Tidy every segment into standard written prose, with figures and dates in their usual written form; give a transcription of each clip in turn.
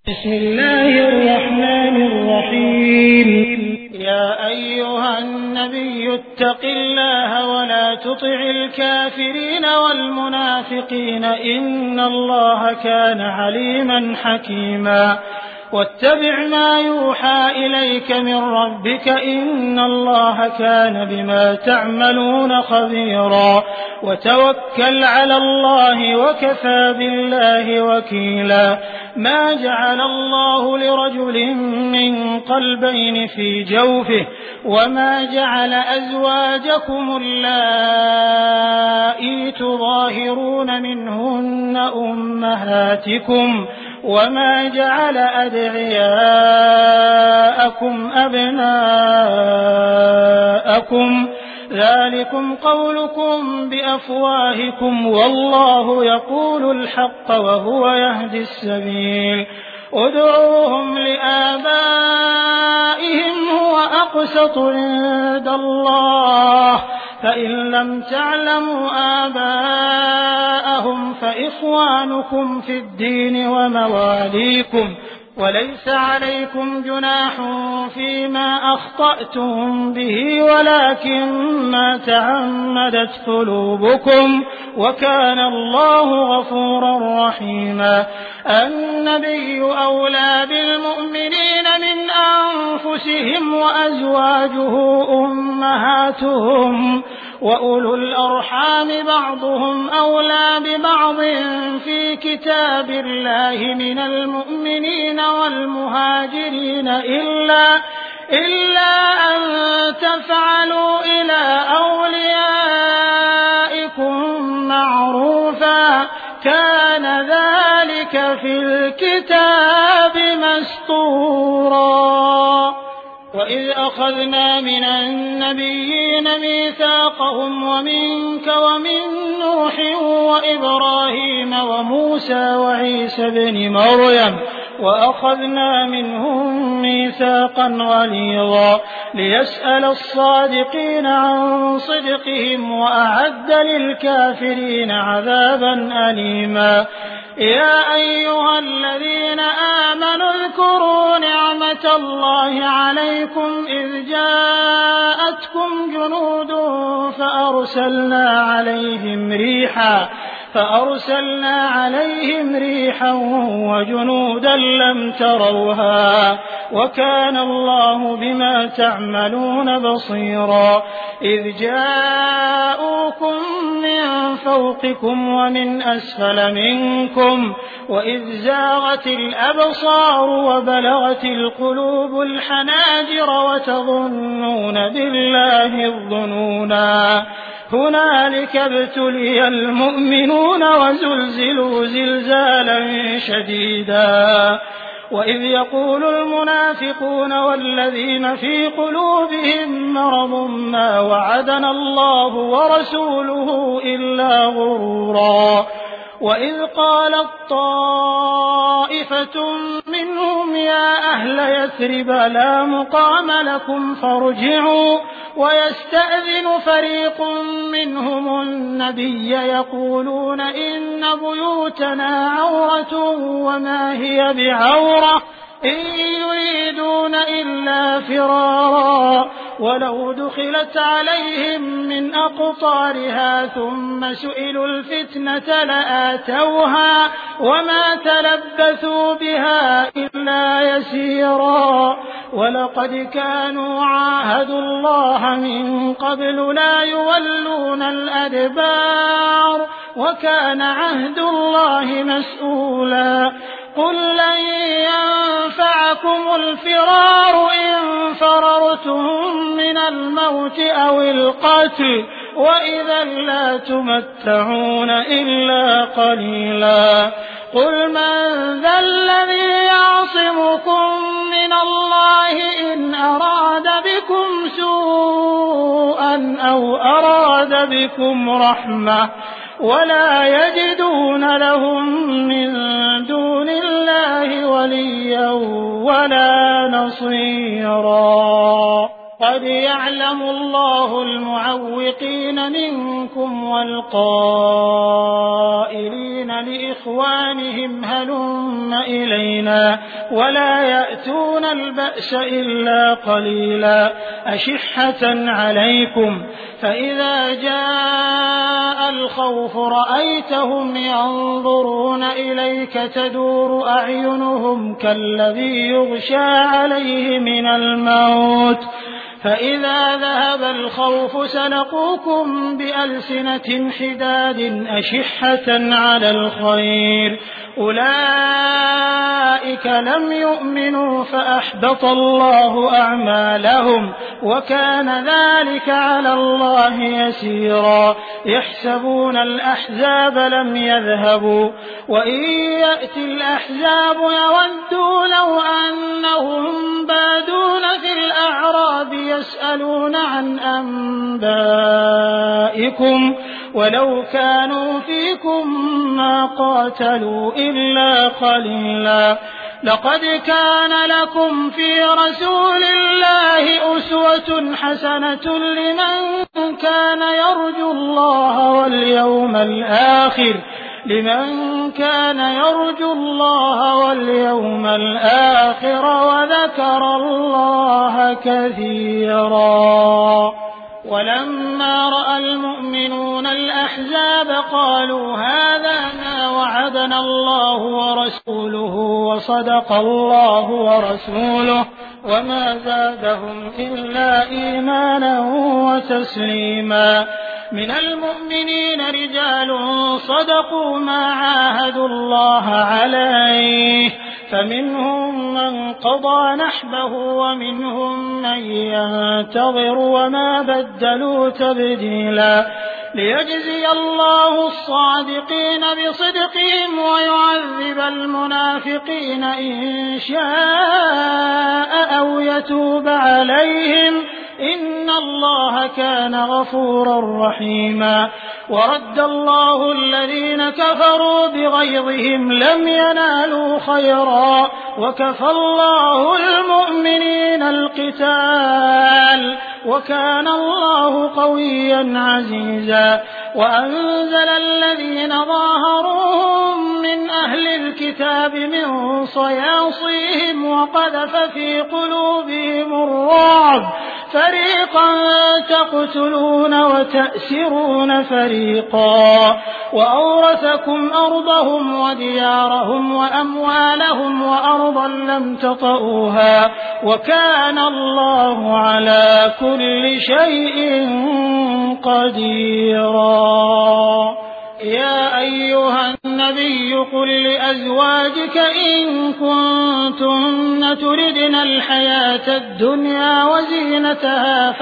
بسم الله الرحمن الرحيم. يا أيها النبي اتق الله ولا تطع الكافرين والمنافقين إن الله كان عليما حكيما. واتبع ما يوحى إليك من ربك إن الله كان بما تعملون خبيرا. وتوكل على الله وكفى بالله وكيلا. ما جعل الله لرجل من قلبين في جوفه وما جعل أزواجكم اللائي تظاهرون منهن أمهاتكم وما جعل أدعياءكم أبناءكم ذلكم قولكم بأفواهكم والله يقول الحق وهو يهدي السبيل. ادعوهم لآبائهم هو أقسط عند الله فإن لم تعلموا آباءهم فإخوانكم في الدين ومواليكم وليس عليكم جناح فيما أخطأتم به ولكن ما تعمدت قلوبكم وكان الله غفورا رحيما. النبي أولى بالمؤمنين من أنفسهم وأزواجه أمهاتهم وأولو الأرحام بعضهم أولى ببعض في كتاب الله من المؤمنين والمهاجرين إلا أن تفعلوا إلى أوليائكم معروفا كان ذلك في الكتاب مسطورا. وإذ أخذنا من النبيين ميثاقهم ومنك ومن نوح وإبراهيم وموسى وعيسى بن مريم وأخذنا منهم ميثاقا غليظا ليسأل الصادقين عن صدقهم وأعد للكافرين عذابا أليما. يا أيها الذين آمنوا اذكروا نعمة الله عليكم إذ جاءتكم جنود فأرسلنا عليهم ريحا وجنودا لم تروها وكان الله بما تعملون بصيرا. إذ جاءوكم من فوقكم ومن أسفل منكم وإذ زاغت الأبصار وبلغت القلوب الحناجر وتظنون بالله الظنونا. هنالك ابتلي المؤمنون وزلزلوا زلزالا شديدا. وإذ يقول المنافقون والذين في قلوبهم مرض ما وعدنا الله ورسوله إلا غرورا. وإذ قالت طائفة منهم يا أهل يثرب لا مقام لكم فارجعوا ويستأذن فريق منهم النبي يقولون إن بيوتنا عورة وما هي بعورة إن يريدون إلا فرارا ولو دخلت عليهم من أقطارها ثم سئلوا الفتنة لآتوها وما تلبثوا بها إلا يسيرا. ولقد كانوا عاهدوا الله من قبل لا يولون الأدبار وكان عهد الله مسؤولا. قل لن ينفعكم الفرار إن فررتم من الموت أو القتل وإذا لا تمتعون إلا قليلا. قل من ذا الذي يعصمكم من الله إن أراد بكم سوءا أو أراد بكم رحمة ولا يجدون لهم من دون الله وليا ولا نصيرا. قد يعلم الله المعوقين منكم والقائلين لإخوانهم هلم إلينا ولا يأتون البأس إلا قليلا أشحة عليكم فإذا جاء الخوف رأيتهم ينظرون إليك تدور أعينهم كالذي يغشى عليه من الموت فإذا ذهب الخوف سلقوكم بألسنة حداد أشحة على الخير أولئك لم يؤمنوا فأحبط الله أعمالهم وكان ذلك على الله يسيرا يحسبون الأحزاب لم يذهبوا وإن يأتي الأحزاب يودوا لو أنهم بادون في الأعراب يسألون عن أنبائكم ولو كانوا فيكم ما قاتلوا إلا قليلا لقد كان لكم في رسول الله أسوة حسنة لمن كان يرجو الله واليوم الآخر وذكر الله كثيرا ولما رأى المؤمنون الأحزاب قالوا هذا ما وعدنا الله ورسوله وصدق الله ورسوله وما زادهم إلا إيمانا وتسليما من المؤمنين رجال صدقوا ما عاهدوا الله عليه فمنهم من قضى نحبه ومنهم من ينتظر وما بدلوا تبديلا ليجزي الله الصادقين بصدقهم ويعذب المنافقين إن شاء أو يتوب عليهم إن الله كان غفورا رحيما ورد الله الذين كفروا بغيظهم لم ينالوا خيرا وكفى الله المؤمنين القتال وكان الله قويا عزيزا وأنزل الذين ظاهروهم من أهل الكتاب من صياصيهم وقذف في قلوبهم الرعب فريقا تقتلون وتأسرون فريقا وأورثكم أرضهم وديارهم وأموالهم وأرضا لم تطئوها وكان الله على كل شيء قديرا يا أيها النبي قل لأزواجك إن كنتن تردن الحياة الدنيا وزينتها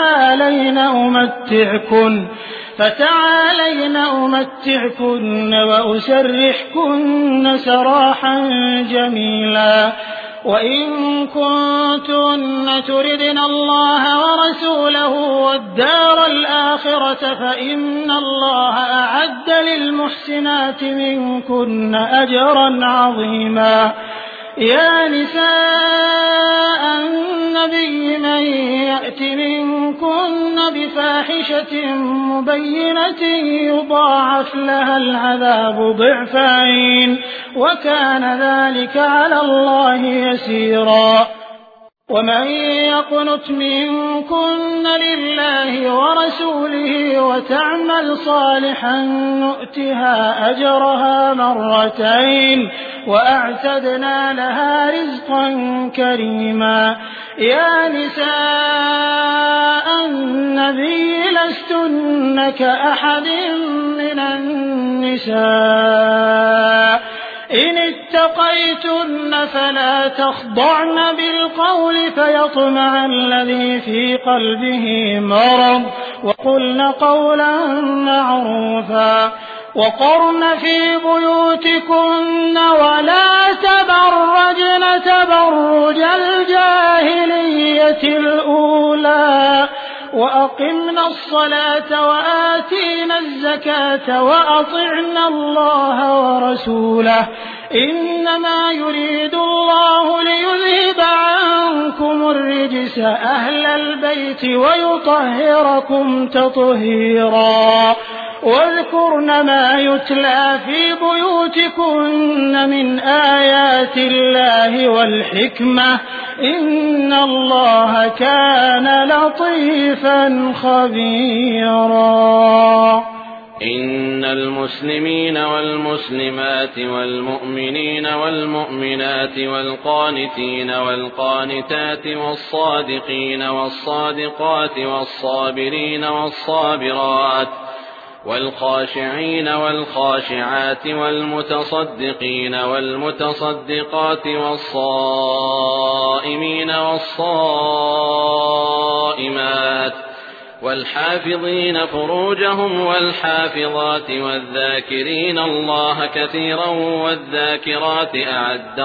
فتعالين أمتعكن وأسرحكن سراحا جميلا وإن كنتن تردن الله ورسوله والدار الآخرة فإن الله أعد للمحسنات منكن أجرا عظيما يا نساء النبي من يأت منكن بفاحشة مبينة يضاعف لها العذاب ضعفين وكان ذلك على الله يسيرا ومن يقنت منكن لله ورسوله وتعمل صالحا نؤتها أجرها مرتين وأعتدنا لها رزقا كريما يا نساء النبي لستن كأحد من النساء إن اتقيتن فلا تخضعن بالقول فيطمع الذي في قلبه مرض وقلن قولا معروفا وقرن في بيوتكن ولا تبرجن تبرج الجاهلية الأولى وأقمنا الصلاة وآتينا الزكاة وأطعنا الله ورسوله إنما يريد الله ليذهب عنكم الرجس أهل البيت ويطهركم تطهيرا واذكرن ما يتلى في بيوتكن من آيات الله والحكمة إن الله كان لطيفا خبيرا. إن المسلمين والمسلمات والمؤمنين والمؤمنات والقانتين والقانتات والصادقين والصادقات والصابرين والصابرات والخاشعين والخاشعات والمتصدقين والمتصدقات والصائمين والصائمات والحافظين فروجهم والحافظات والذاكرين الله كثيرا والذاكرات أعد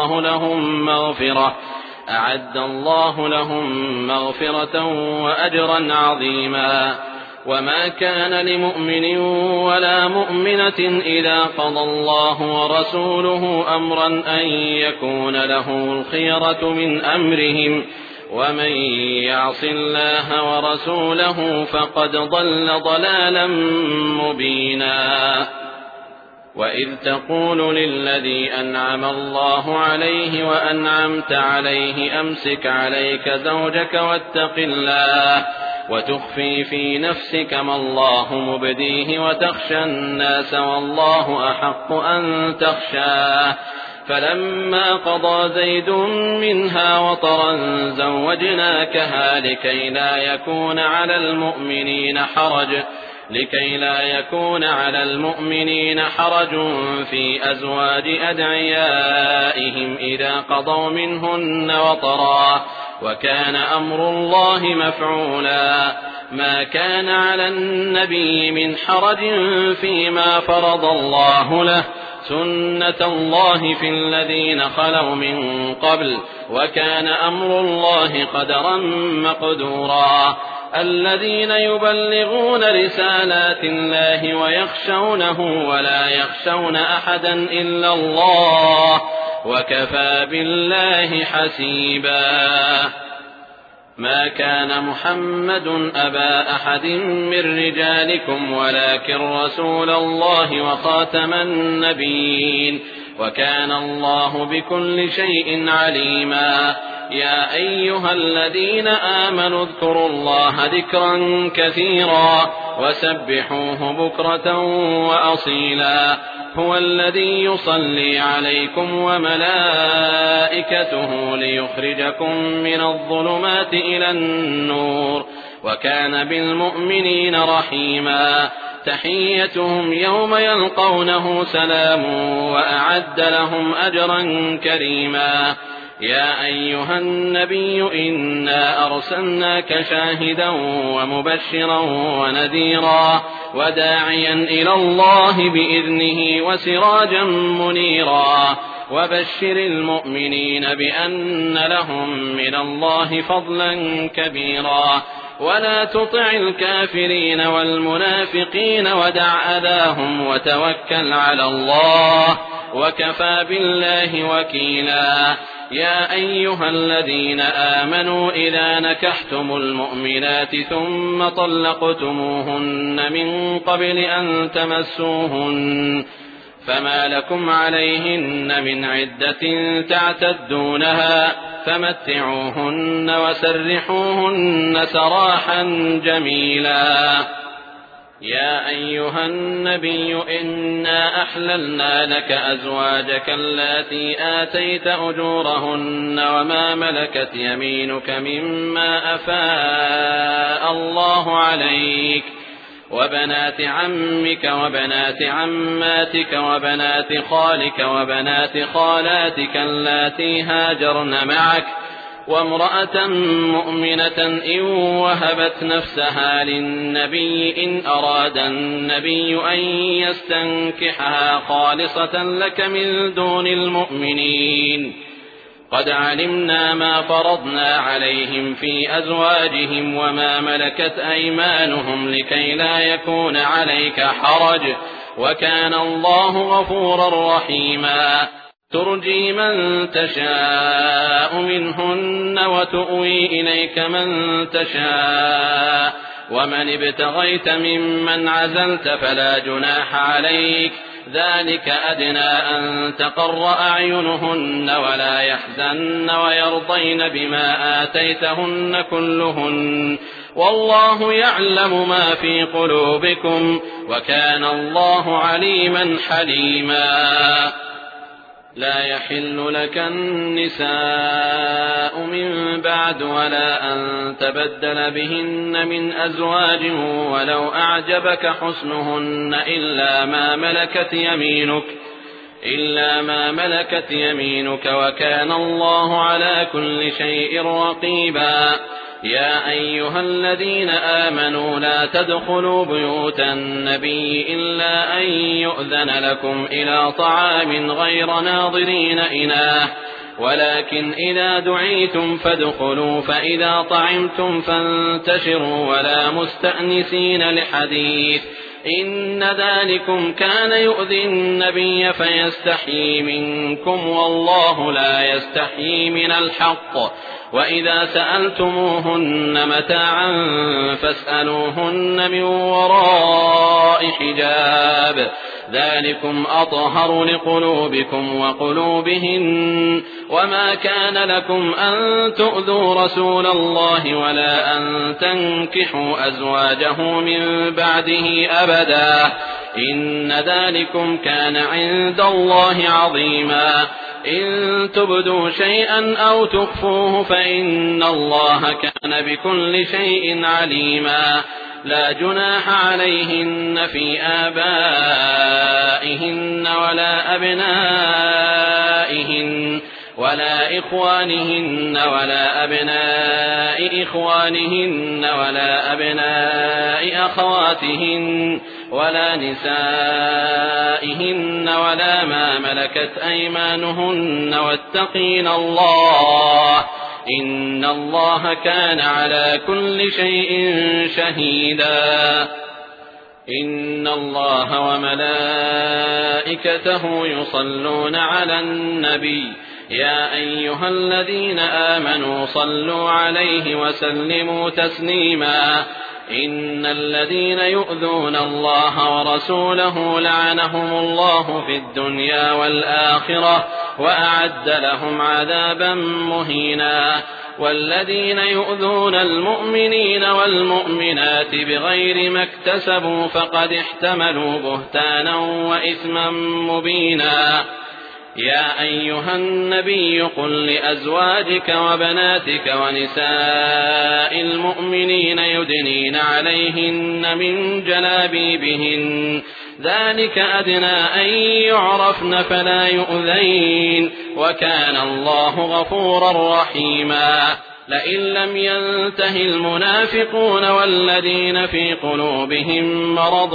الله لهم مغفرة وأجرا عظيما. وما كان لمؤمن ولا مؤمنة إذا قضى الله ورسوله أمرا أن يكون له الخيرة من أمرهم ومن يعص الله ورسوله فقد ضل ضلالا مبينا. وإذ تقول للذي أنعم الله عليه وأنعمت عليه أمسك عليك زوجك واتق الله وتخفي في نفسك ما الله مبديه وتخشى الناس والله أحق أن تخشاه فلما قضى زيد منها وطرا زوجناكها لكي لا يكون على المؤمنين حرج في أزواج أدعيائهم إذا قضوا منهن وطرا وكان أمر الله مفعولا. ما كان على النبي من حرج فيما فرض الله له سنة الله في الذين خلوا من قبل وكان أمر الله قدرا مقدورا. الذين يبلغون رسالات الله ويخشونه ولا يخشون أحدا إلا الله وكفى بالله حسيبا. ما كان محمد أبا أحد من رجالكم ولكن رسول الله وخاتم النبيين وكان الله بكل شيء عليما. يا أيها الذين آمنوا اذكروا الله ذكرا كثيرا وسبحوه بكرة وأصيلا. هو الذي يصلي عليكم وملائكته ليخرجكم من الظلمات إلى النور وكان بالمؤمنين رحيما. تحيتهم يوم يلقونه سلام وأعد لهم أجرا كريما. يا أيها النبي إنا أرسلناك شاهدا ومبشرا ونذيرا وداعيا إلى الله بإذنه وسراجا منيرا. وبشر المؤمنين بأن لهم من الله فضلا كبيرا. ولا تطع الكافرين والمنافقين ودع أذاهم وتوكل على الله وكفى بالله وكيلا. يا أيها الذين آمنوا إذا نكحتم المؤمنات ثم طلقتموهن من قبل أن تمسوهن فما لكم عليهن من عدة تعتدونها فمتعوهن وسرحوهن سراحا جميلا. يا أيها النبي إنا أحللنا لك أزواجك اللاتي آتيت أجورهن وما ملكت يمينك مما أفاء الله عليك وبنات عمك وبنات عماتك وبنات خالك وبنات خالاتك اللاتي هاجرن معك وامرأة مؤمنة إن وهبت نفسها للنبي إن أراد النبي أن يستنكحها خالصة لك من دون المؤمنين. قد علمنا ما فرضنا عليهم في أزواجهم وما ملكت أيمانهم لكي لا يكون عليك حرج وكان الله غفورا رحيما. ترجي من تشاء منهن وتؤوي إليك من تشاء ومن ابتغيت ممن عزلت فلا جناح عليك، ذلك أدنى أن تقر أعينهن ولا يحزن ويرضين بما آتيتهن كلهن، والله يعلم ما في قلوبكم وكان الله عليما حليما. لا يحل لك النساء من بعد ولا أن تبدل بهن من أزواج ولو أعجبك حسنهن إلا ما ملكت يمينك وكان الله على كل شيء رقيبا. يا أيها الذين آمنوا لا تدخلوا بيوت النبي إلا أن يؤذن لكم إلى طعام غير ناظرين إناه، ولكن إذا دعيتم فادخلوا، فإذا طعمتم فانتشروا ولا مستأنسين لحديث، إن ذلكم كان يؤذي النبي فيستحيي منكم والله لا يستحيي من الحق. وإذا سألتموهن متاعا فاسألوهن من وراء حجاب، ذلكم أطهر لقلوبكم وقلوبهن. وما كان لكم أن تؤذوا رسول الله ولا أن تنكحوا أزواجه من بعده أبدا، إن ذلكم كان عند الله عظيما. إن تبدوا شيئا أو تخفوه فإن الله كان بكل شيء عليما. لا جناح عليهن في آبائهن ولا أبنائهن ولا إخوانهن ولا أبناء إخوانهن ولا أبناء أخواتهن ولا نسائهن ولا ما ملكت أيمانهن، واتقين الله إن الله كان على كل شيء شهيدا. إن الله وملائكته يصلون على النبي، يا أيها الذين آمنوا صلوا عليه وسلموا تسليما. إن الذين يؤذون الله ورسوله لعنهم الله في الدنيا والآخرة وأعد لهم عذابا مهينا. والذين يؤذون المؤمنين والمؤمنات بغير ما اكتسبوا فقد احتملوا بهتانا وإثما مبينا. يا أيها النبي قل لأزواجك وبناتك ونساء المؤمنين يدنين عليهن من جلابيبهن، ذلك أدنى أن يعرفن فلا يؤذين، وكان الله غفورا رحيما. لئن لم ينته المنافقون والذين في قلوبهم مرض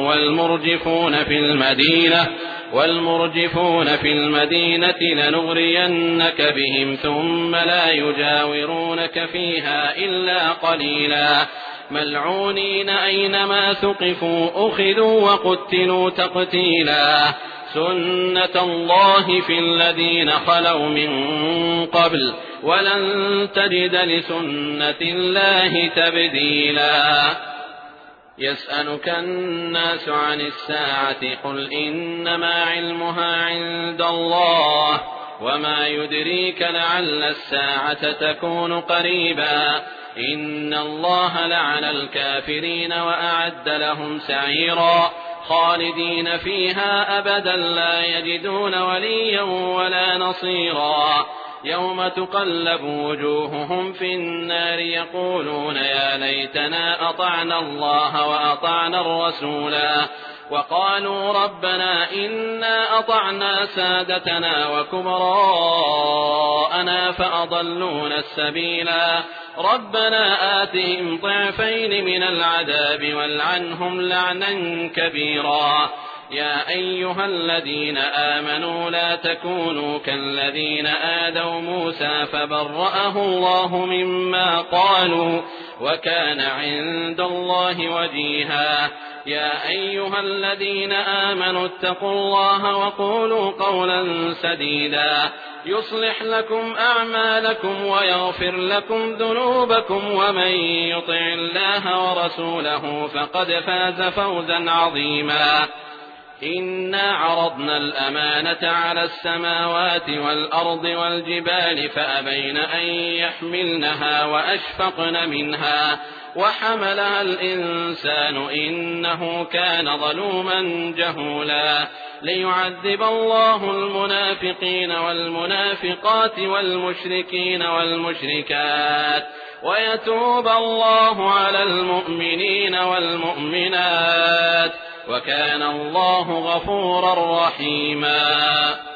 والمرجفون في المدينة لنغرينك بهم ثم لا يجاورونك فيها إلا قليلا، ملعونين أينما ثقفوا أخذوا وقتلوا تقتيلا. سنة الله في الذين خلوا من قبل ولن تجد لسنة الله تبديلا. يسألك الناس عن الساعة قل إنما علمها عند الله وما يدريك لعل الساعة تكون قريبا. إن الله لعن الكافرين وأعد لهم سعيرا خالدين فيها أبدا لا يجدون وليا ولا نصيرا. يوم تقلب وجوههم في النار يقولون يا ليتنا أطعنا الله وأطعنا الرسولا وقالوا ربنا إنا أطعنا سادتنا وكبراءنا فأضلونا السبيلا ربنا آتهم ضعفين من العذاب والعنهم لعنا كبيرا. يا أيها الذين آمنوا لا تكونوا كالذين آذوا موسى فبرأه الله مما قالوا وكان عند الله وجيها. يا أيها الذين آمنوا اتقوا الله وقولوا قولا سديدا يصلح لكم أعمالكم ويغفر لكم ذنوبكم ومن يطع الله ورسوله فقد فاز فوزا عظيما إنا عرضنا الأمانة على السماوات والأرض والجبال فأبين أن يحملنها وأشفقن منها وحملها الإنسان إنه كان ظلوما جهولا ليعذب الله المنافقين والمنافقات والمشركين والمشركات ويتوب الله على المؤمنين والمؤمنات وكان الله غفورا رحيما